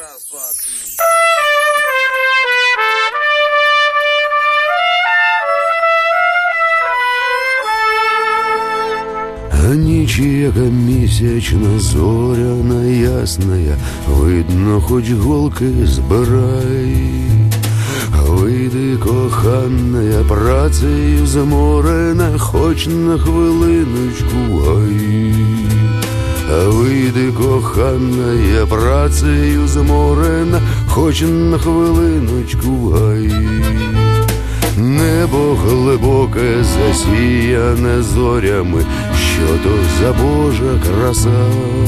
Раз, два, три. А ніч, яка місячна, зоряна, ясная, видно, хоч голки збирай. Вийди, коханая, працею заморена, хоч на хвилиночку гай. Вийди, коханая, працею заморена, хоч на хвилиночку гай. Небо глибоке, засіяне зорями, що то за Божа краса.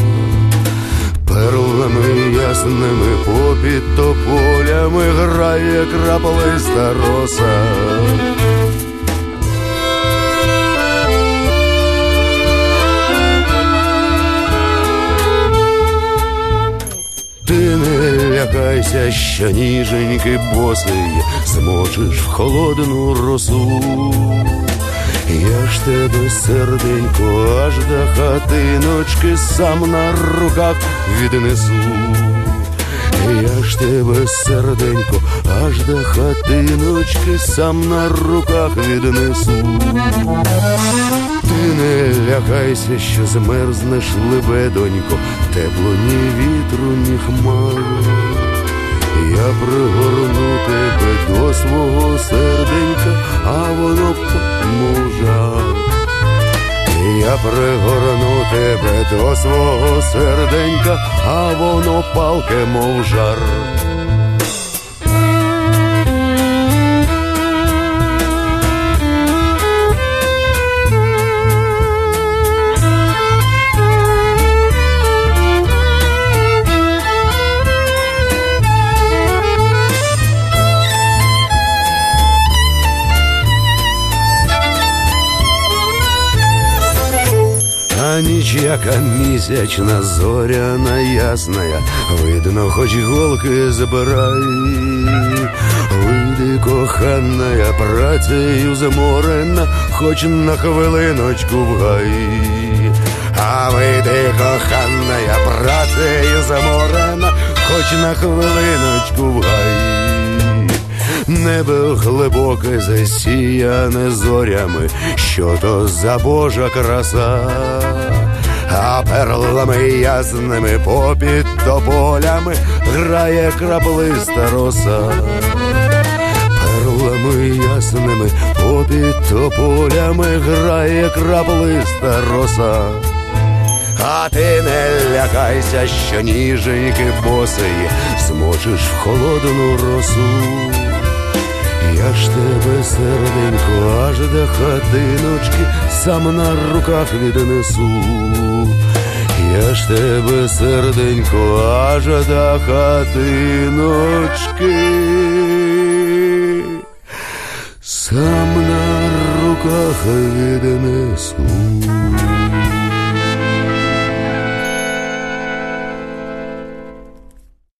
Перлами ясними попід тополями грає краплиста роса. Ти не лякайся, що ніженьки босий змочиш в холодну росу. Я ж тебе, серденько, аж до хатиночки сам на руках віднесу. Я ж тебе, серденько, аж до хатиночки сам на руках віднесу. Ти не лякайся, що змерзнеш, лебедонько, тепло ні вітру, ні хмар. Я пригорну тебе до свого серденька, а воно мов жар. Я пригорну тебе до свого серденька, а воно палке, мов жар. А ніч, яка місячна, зоряна, ясная, видно, хоч голки забирай. Вийди, коханая, працею заморена, хоч на хвилиночку в гай. А вийди, коханая, працею заморена, хоч на хвилиночку в гай. Небо глибоке, засіяне зорями, що то за Божа краса. А перлами ясними попід тополями грає краплиста роса. Перлами ясними попід тополями грає краплиста роса. А ти не лякайся, що ніженьки босий змочиш в холодну росу. Я ж тебе, серденько, аж до хатиночки сам на руках віднесу. Я ж тебе, серденько, аж до хатиночки сам на руках віднесу.